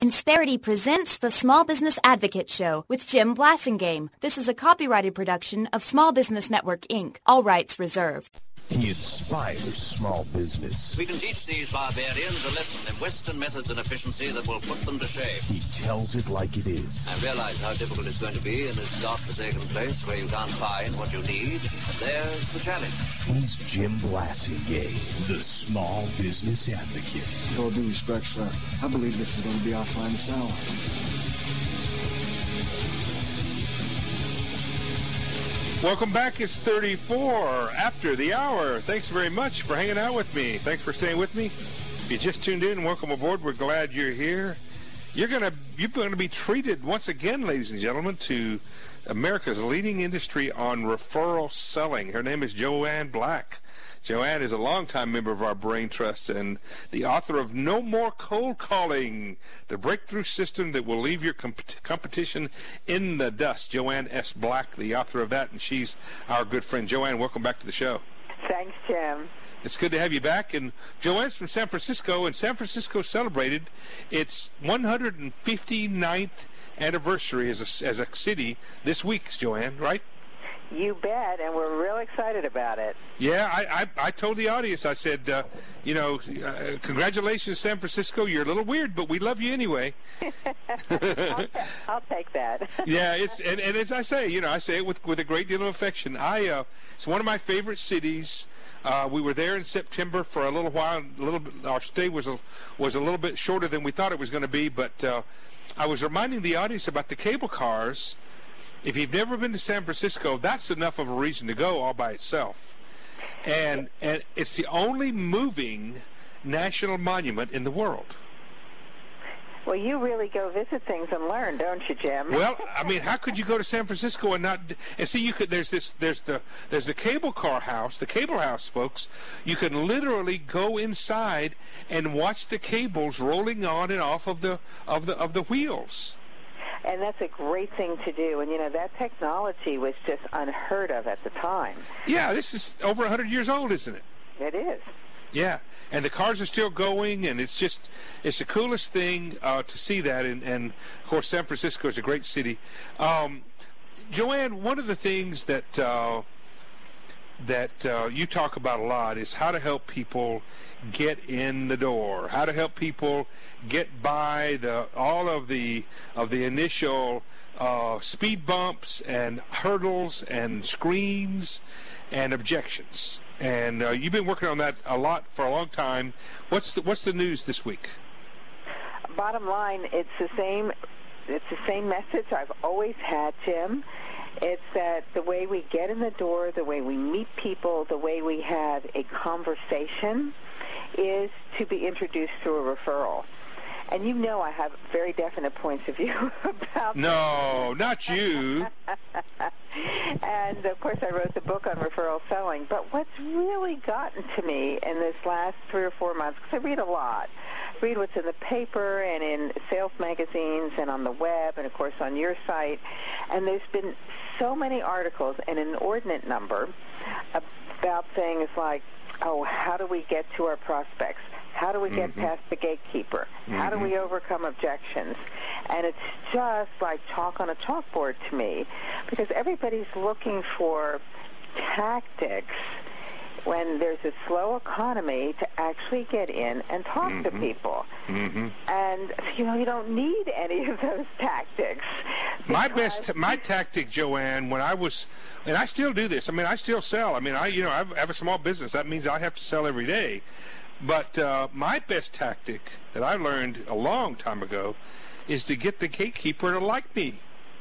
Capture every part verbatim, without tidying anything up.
Insperity presents the Small Business Advocate Show with Jim Blasingame. This is a copyrighted production of Small Business Network, Incorporated. All rights reserved. He inspires small business. We can teach these barbarians a lesson in Western methods and efficiency that will put them to shame. He tells it like it is. I realize how difficult it's going to be in this godforsaken place where you can't find what you need. There's the challenge. He's Jim Blasingame, the Small Business Advocate. With all due respect, sir, I believe this is going to be our finest hour. Welcome back. It's thirty-four after the hour. Thanks very much for hanging out with me. Thanks for staying with me. If you just tuned in, welcome aboard. We're glad you're here. You're gonna you're going to be treated once again, ladies and gentlemen, to America's leading industry on referral selling. Her name is Joanne Black. Joanne is a longtime member of our Brain Trust and the author of No More Cold Calling, the breakthrough system that will leave your comp- competition in the dust. Joanne S. Black, the author of that, and she's our good friend. Joanne, welcome back to the show. Thanks, Jim. It's good to have you back. And Joanne's from San Francisco, and San Francisco celebrated its one hundred fifty-ninth anniversary as a, as a city this week, Joanne, right? You bet, and we're real excited about it. Yeah, I, I, I told the audience, I said, uh, you know, uh, congratulations, San Francisco. You're a little weird, but we love you anyway. I'll, ta- I'll take that. Yeah, it's and, and as I say, you know, I say it with, with a great deal of affection. I uh, it's one of my favorite cities. Uh, we were there in September for a little while. A little bit, our stay was a, was a little bit shorter than we thought it was going to be, but uh, I was reminding the audience about the cable cars. If you've never been to San Francisco, that's enough of a reason to go all by itself. And and it's the only moving national monument in the world. Well, you really go visit things and learn, don't you, Jim? Well, I mean, how could you go to San Francisco and not and see? You could. There's this. There's the. There's the cable car house. The cable house, folks. You can literally go inside and watch the cables rolling on and off of the of the of the wheels. And that's a great thing to do. And, you know, that technology was just unheard of at the time. Yeah, this is over one hundred years old, isn't it? It is. Yeah, and the cars are still going, and it's just, it's the coolest thing uh, to see that. And, and, of course, San Francisco is a great city. Um, Joanne, one of the things that uh, that uh, you talk about a lot is how to help people get in the door, how to help people get by the all of the of the initial uh, speed bumps and hurdles and screens and objections. And uh, you've been working on that a lot for a long time. What's the, what's the news this week? Bottom line, it's the same. It's the same message I've always had, Jim. It's that the way we get in the door, the way we meet people, the way we have a conversation is to be introduced through a referral. And you know I have very definite points of view about No, that. not you. And, of course, I wrote the book on referral selling. But what's really gotten to me in this last three or four months, because I read a lot, read what's in the paper and in sales magazines and on the web and, of course, on your site, and there's been so many articles, an inordinate number, about things like, oh, how do we get to our prospects? How do we get mm-hmm. past the gatekeeper? Mm-hmm. How do we overcome objections? And it's just like chalk on a chalkboard to me, because everybody's looking for tactics when there's a slow economy to actually get in and talk mm-hmm. to people. Mm-hmm. And, you know, you don't need any of those tactics. My best, my tactic, Joanne, when I was, and I still do this, I mean, I still sell. I mean, I, you know, I have a small business. That means I have to sell every day. But uh, my best tactic that I learned a long time ago is to get the gatekeeper to like me.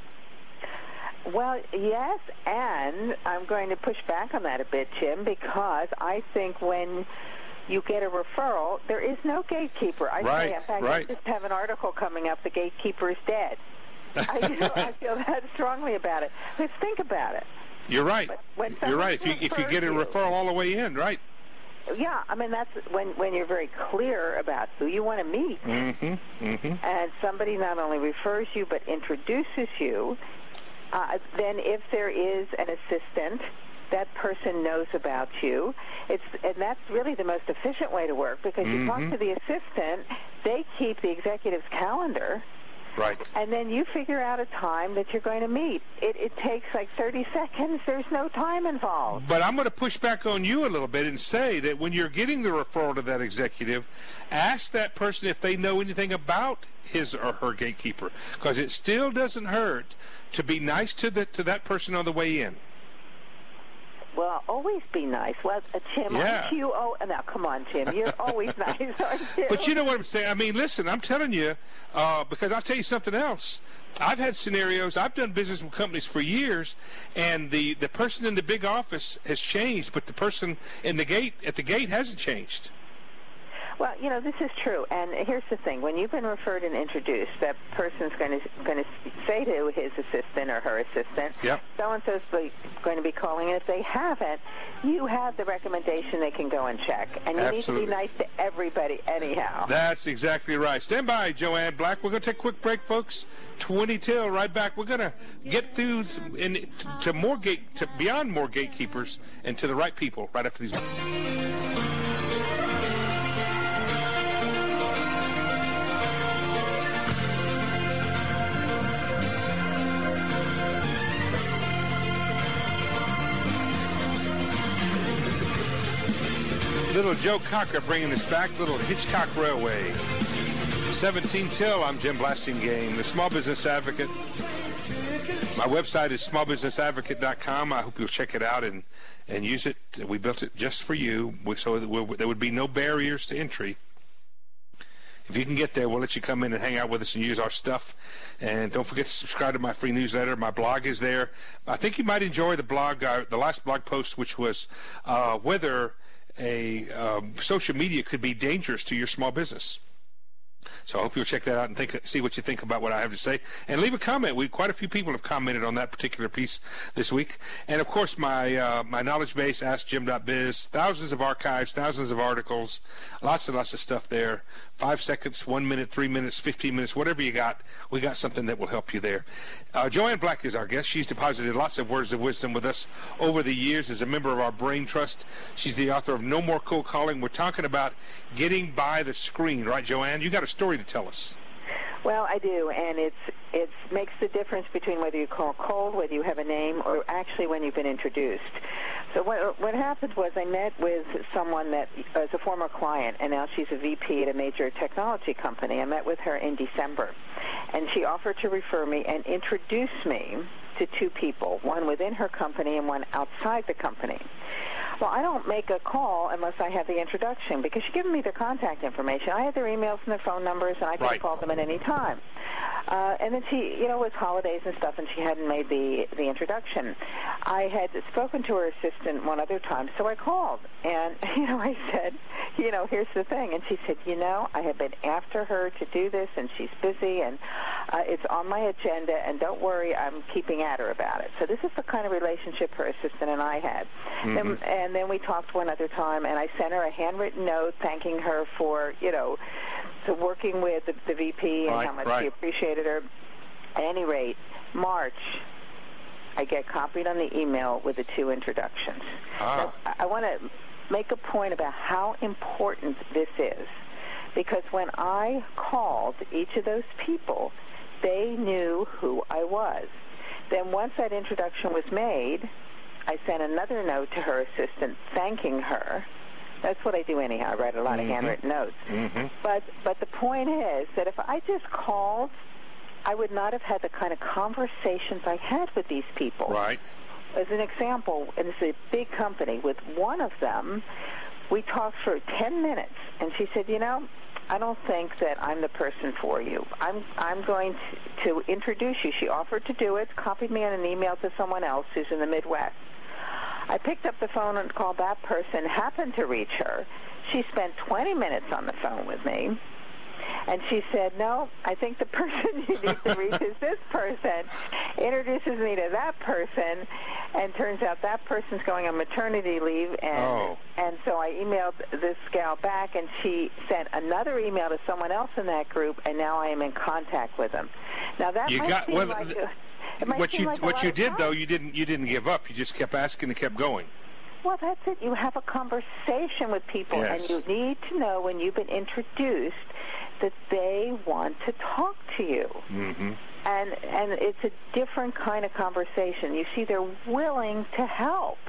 Well, yes, and I'm going to push back on that a bit, Jim, because I think when you get a referral, there is no gatekeeper. I right, say, in fact, right. I just have an article coming up, The Gatekeeper is Dead. I, you know, I feel that strongly about it. Let's think about it. You're right. You're right. If you if you get a you, referral all the way in, right? Yeah, I mean, that's when, when you're very clear about who you want to meet. Mm-hmm, mm-hmm. And somebody not only refers you but introduces you. Uh, then if there is an assistant that person knows about you. It's and that's really the most efficient way to work, because you Mm-hmm. talk to the assistant, they keep the executive's calendar, Right. and then you figure out a time that you're going to meet. It, it takes like thirty seconds. There's no time involved. But I'm going to push back on you a little bit and say that when you're getting the referral to that executive, ask that person if they know anything about his or her gatekeeper, because it still doesn't hurt to be nice to the to that person on the way in. Well, always be nice. Well, uh, Tim, Yeah. aren't you? Oh, now come on, Tim. You're always nice, aren't you? But you know what I'm saying? I mean, listen, I'm telling you, uh, because I'll tell you something else. I've had scenarios, I've done business with companies for years, and the, the person in the big office has changed, but the person in the gate at the gate hasn't changed. Well, you know, this is true. And here's the thing. When you've been referred and introduced, that person's going to going to say to his assistant or her assistant, Yep. so-and-so's going to be calling. And if they haven't, you have the recommendation they can go and check. And you Absolutely. need to be nice to everybody anyhow. That's exactly right. Stand by, Joanne Black. We're going to take a quick break, folks. twenty till, right back. We're going to get through in, to more gate, to beyond more gatekeepers and to the right people right after these. Little Joe Cocker bringing us back, Little Hitchcock Railway. seventeen till, I'm Jim Blasingame, the Small Business Advocate. My website is small business advocate dot com. I hope you'll check it out and, and use it. We built it just for you, so that we'll, there would be no barriers to entry. If you can get there, we'll let you come in and hang out with us and use our stuff. And don't forget to subscribe to my free newsletter. My blog is there. I think you might enjoy the blog, uh, the last blog post, which was uh, whether a um, social media could be dangerous to your small business. So I hope you'll check that out and think, see what you think about what I have to say. And leave a comment. We quite a few people have commented on that particular piece this week. And, of course, my uh, my knowledge base, ask jim dot biz, thousands of archives, thousands of articles, lots and lots of stuff there. Five seconds, one minute, three minutes, fifteen minutes, whatever you got, we got something that will help you there. Uh, Joanne Black is our guest. She's deposited lots of words of wisdom with us over the years as a member of our Brain Trust. She's the author of No More Cold Calling. We're talking about getting by the screen, right, Joanne? You got a story to tell us. Well, I do, and it's it makes the difference between whether you call cold, whether you have a name, or actually when you've been introduced. So what, what happened was I met with someone that is a former client, and now she's a V P at a major technology company. I met with her in December, and she offered to refer me and introduce me to two people, one within her company and one outside the company. Well, I don't make a call unless I have the introduction, because she's given me their contact information. I had their emails and their phone numbers, and I could Right. call them at any time. Uh, and then she, you know, it was holidays and stuff, and she hadn't made the, the introduction. I had spoken to her assistant one other time, so I called. And, you know, I said, you know, here's the thing. And she said, you know, I have been after her to do this, and she's busy, and uh, it's on my agenda, and don't worry, I'm keeping at her about it. So this is the kind of relationship her assistant and I had. Mm-hmm. And, and then we talked one other time, and I sent her a handwritten note thanking her for, you know, to working with the, the V P and Right, how much right. she appreciated her. At any rate, March, I get copied on the email with the two introductions. Ah. Now, I, I want to make a point about how important this is, because when I called each of those people, they knew who I was. Then once that introduction was made, I sent another note to her assistant thanking her. That's what I do anyhow. I write a lot Mm-hmm. of handwritten notes. Mm-hmm. But but the point is that if I just called, I would not have had the kind of conversations I had with these people. Right. As an example, and it's a big company, with one of them, we talked for ten minutes, and she said, you know, I don't think that I'm the person for you. I'm I'm going to, to introduce you. She offered to do it, copied me on an email to someone else who's in the Midwest. I picked up the phone and called that person, happened to reach her. She spent twenty minutes on the phone with me. And she said, no, I think the person you need to reach is this person. Introduces me to that person, and turns out that person's going on maternity leave. And Oh. and so I emailed this gal back, and she sent another email to someone else in that group, and now I am in contact with them. Now, that You might got- seem well, like th- a, It might what seem you like a what lot you of did time. though, you didn't you didn't give up. You just kept asking and kept going. Well, that's it. You have a conversation with people, Yes. and you need to know when you've been introduced that they want to talk to you. Mm-hmm. And and it's a different kind of conversation. You see, they're willing to help.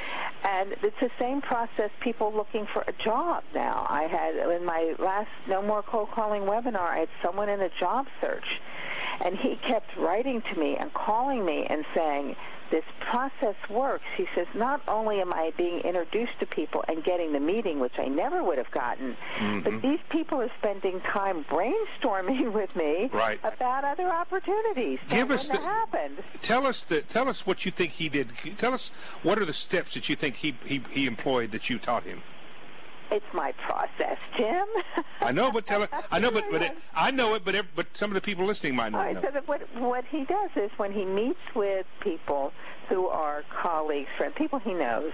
And it's the same process, people looking for a job now. I had, in my last No More Cold Calling webinar, I had someone in a job search, and he kept writing to me and calling me and saying, this process works. He says, not only am I being introduced to people and getting the meeting, which I never would have gotten, Mm-hmm. but these people are spending time brainstorming with me Right. about other opportunities that Give us wouldn't the- have happened. Tell us the tell us what you think he did. Tell us what are the steps that you think he he, he employed that you taught him. It's my process, Jim. I know, but tell it. I know, but but it, I know it, but ev- but some of the people listening might All not right, know. so that what, what he does is when he meets with people who are colleagues, friends, people he knows,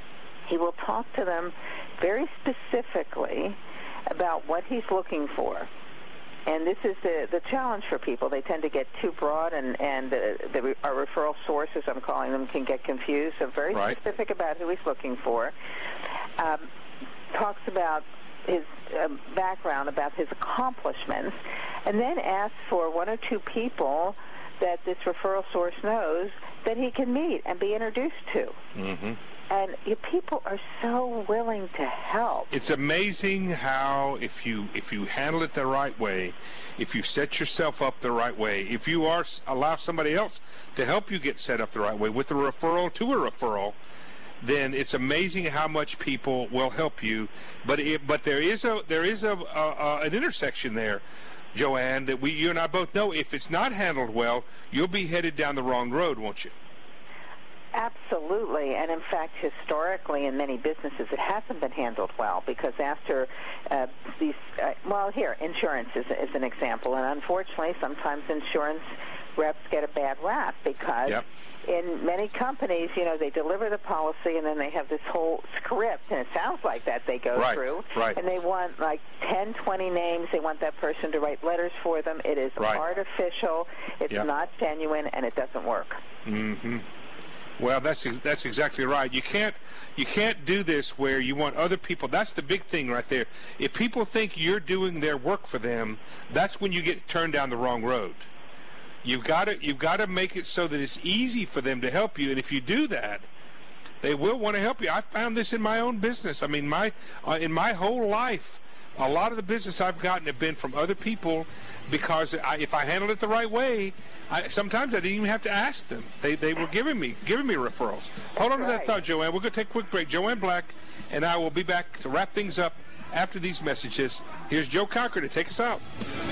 he will talk to them very specifically about what he's looking for. And this is the, the challenge for people. They tend to get too broad, and, and uh, the, our referral sources, I'm calling them, can get confused. So very Right. specific about who he's looking for. Um, talks about his uh, background, about his accomplishments, and then asks for one or two people that this referral source knows that he can meet and be introduced to. Mm-hmm. And you, people are so willing to help. It's amazing how if you if you handle it the right way, if you set yourself up the right way, if you are allow somebody else to help you get set up the right way with a referral to a referral, then it's amazing how much people will help you. But it, but there is a there is a, a, a an intersection there, Joanne, that we you and I both know. If it's not handled well, you'll be headed down the wrong road, won't you? Absolutely, and in fact, historically, in many businesses, it hasn't been handled well because after uh, these, uh, well, here, insurance is, is an example, and unfortunately, sometimes insurance reps get a bad rap because Yep. in many companies, you know, they deliver the policy and then they have this whole script, and it sounds like that they go Right, through, right. and they want like ten, twenty names. They want that person to write letters for them. It is Right. artificial. It's Yep. not genuine, and it doesn't work. Mm-hmm. Well, that's ex- that's exactly right. You can't you can't do this where you want other people. That's the big thing right there. If people think you're doing their work for them, that's when you get turned down the wrong road. You've got to you've got to make it so that it's easy for them to help you, and if you do that, they will want to help you. I found this in my own business. I mean, my uh, in my whole life, a lot of the business I've gotten have been from other people because I, if I handled it the right way, I, sometimes I didn't even have to ask them. They they were giving me giving me referrals. Hold on to that right. thought, Joanne. We're going to take a quick break. Joanne Black and I will be back to wrap things up after these messages. Here's Joe Cocker to take us out.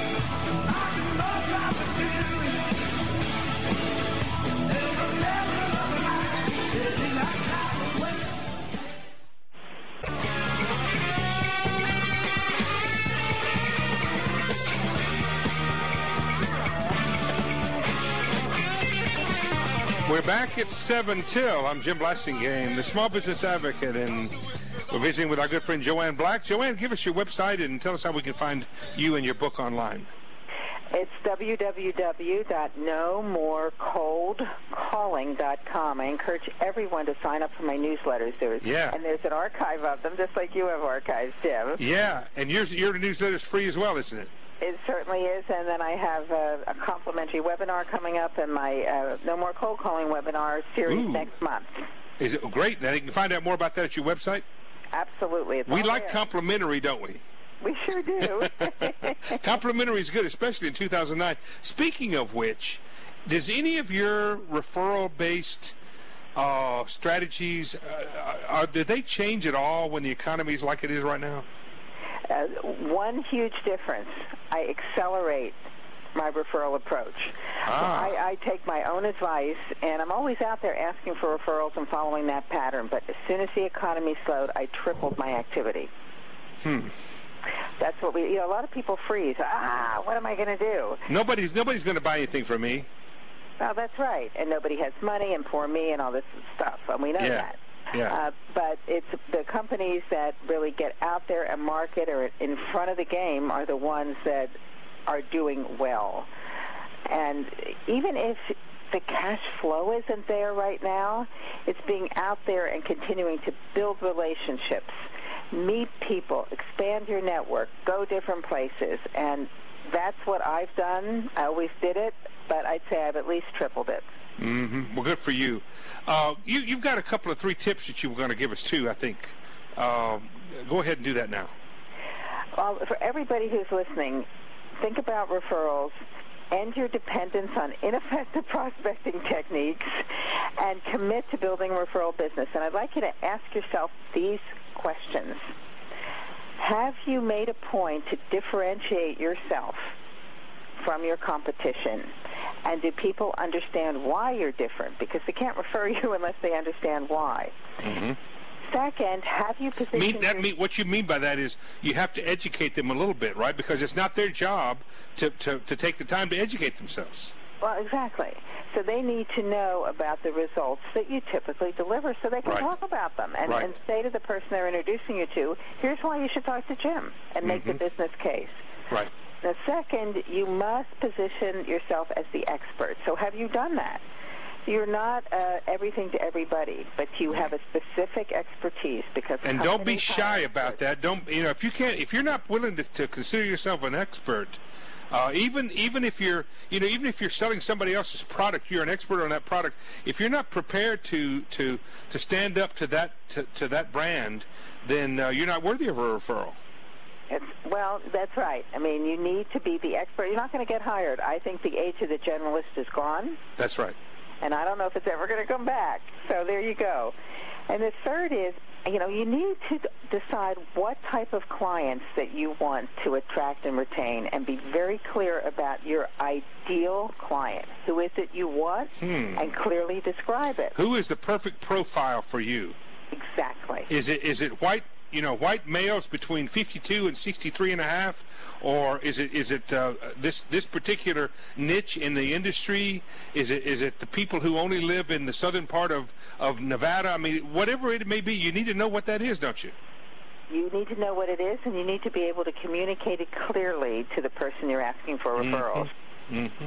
We're back at seven till. I'm Jim Blasingame, the Small Business Advocate, and we're visiting with our good friend Joanne Black. Joanne, give us your website and tell us how we can find you and your book online. It's w w w dot no more cold calling dot com. I encourage everyone to sign up for my newsletters. There's, Yeah. And there's an archive of them, just like you have archives, Jim. Yeah, and yours, your newsletter is free as well, isn't it? It certainly is, and then I have a, a complimentary webinar coming up in my uh, No More Cold Calling webinar series Ooh. next month. Is it great? Then you can find out more about that at your website. Absolutely. It's We all like there. complimentary, don't we? We sure do. Complimentary is good, especially in two thousand nine. Speaking of which, does any of your referral-based uh, strategies, uh, are, do they change at all when the economy is like it is right now? Uh, one huge difference, I accelerate my referral approach. So Ah. I, I take my own advice, and I'm always out there asking for referrals and following that pattern. But as soon as the economy slowed, I tripled my activity. Hmm. That's what we, you know, a lot of people freeze. Ah, what am I going to do? Nobody's nobody's going to buy anything from me. Well, that's right. And nobody has money, and poor me, and all this stuff. And we know Yeah. that. Yeah. Uh, but it's the companies that really get out there and market or in front of the game are the ones that are doing well. And even if the cash flow isn't there right now, it's being out there and continuing to build relationships, meet people, expand your network, go different places. And that's what I've done. I always did it, but I'd say I've at least tripled it. Mm-hmm. Well, good for you. Uh, you. You've got a couple of three tips that you were going to give us, too, I think. Uh, go ahead and do that now. Well, for everybody who's listening, think about referrals. End your dependence on ineffective prospecting techniques and commit to building a referral business. And I'd like you to ask yourself these questions. Have you made a point to differentiate yourself from your competition? And do people understand why you're different? Because they can't refer you unless they understand why. Mm-hmm. Second, have you positioned mean, that your... mean, what you mean by that is you have to educate them a little bit, right? Because it's not their job to, to, to take the time to educate themselves. Well, exactly. So they need to know about the results that you typically deliver so they can Right. talk about them and, Right. and say to the person they're introducing you to, here's why you should talk to Jim and make Mm-hmm. the business case. Right. The second, you must position yourself as the expert. So have you done that? You're not uh, everything to everybody, but you have a specific expertise because. And don't be companies shy hire about experts. that. Don't you know if you can't if you're not willing to, to consider yourself an expert, uh, even even if you're you know even if you're selling somebody else's product, you're an expert on that product. If you're not prepared to to to stand up to that to, to that brand, then uh, you're not worthy of a referral. It's, well, that's right. I mean, you need to be the expert. You're not going to get hired. I think the age of the generalist is gone. That's right. And I don't know if it's ever going to come back. So there you go. And the third is, you know, you need to d- decide what type of clients that you want to attract and retain and be very clear about your ideal client. Who is it you want? Hmm. And clearly describe it. Who is the perfect profile for you? Exactly. Is it is it white you know white males between fifty-two and sixty-three and a half, or is it is it uh, this this particular niche in the industry? Is it is it the people who only live in the southern part of of Nevada? I mean, whatever it may be, you need to know what that is, don't you? You need to know what it is, and you need to be able to communicate it clearly to the person you're asking for referrals. Mm-hmm. Mm-hmm.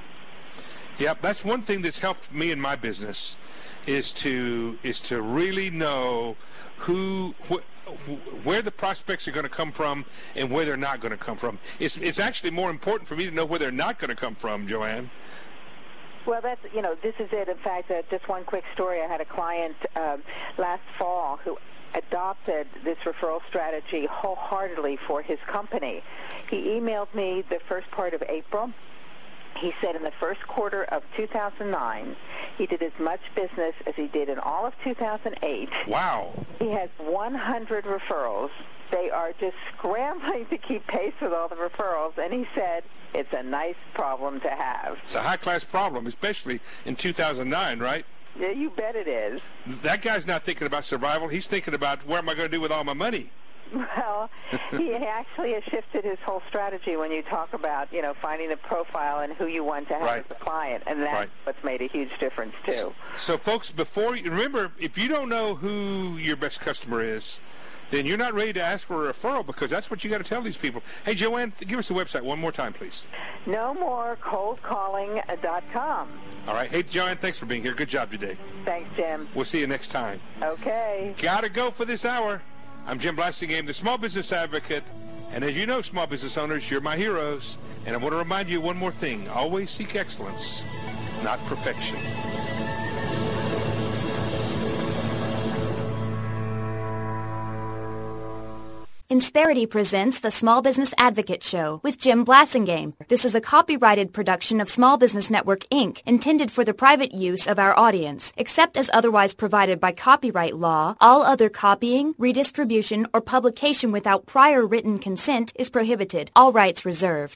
Yep, that's one thing that's helped me in my business is to is to really know who wh- wh- where the prospects are going to come from and where they're not going to come from. It's it's actually more important for me to know where they're not going to come from, Joanne. Well, that's, you know, this is it. In fact, uh, just one quick story. I had a client um, last fall who adopted this referral strategy wholeheartedly for his company. He emailed me the first part of April. He said in the first quarter of two thousand nine, he did as much business as he did in all of two thousand eight. Wow. He has one hundred referrals. They are just scrambling to keep pace with all the referrals, and he said it's a nice problem to have. It's a high-class problem, especially in two thousand nine, right? Yeah, you bet it is. That guy's not thinking about survival. He's thinking about what am I going to do with all my money. Well, he actually has shifted his whole strategy when you talk about, you know, finding the profile and who you want to have Right. as a client, and that's Right. what's made a huge difference, too. So, folks, before you remember, if you don't know who your best customer is, then you're not ready to ask for a referral because that's what you got to tell these people. Hey, Joanne, give us the website one more time, please. no more cold calling dot com. All right. Hey, Joanne, thanks for being here. Good job today. Thanks, Jim. We'll see you next time. Okay. Gotta go for this hour. I'm Jim Blasingame, the Small Business Advocate. And as you know, small business owners, you're my heroes. And I want to remind you one more thing. Always seek excellence, not perfection. Insperity presents the Small Business Advocate Show with Jim Blasingame. This is a copyrighted production of Small Business Network, Incorporated, intended for the private use of our audience. Except as otherwise provided by copyright law, all other copying, redistribution, or publication without prior written consent is prohibited. All rights reserved.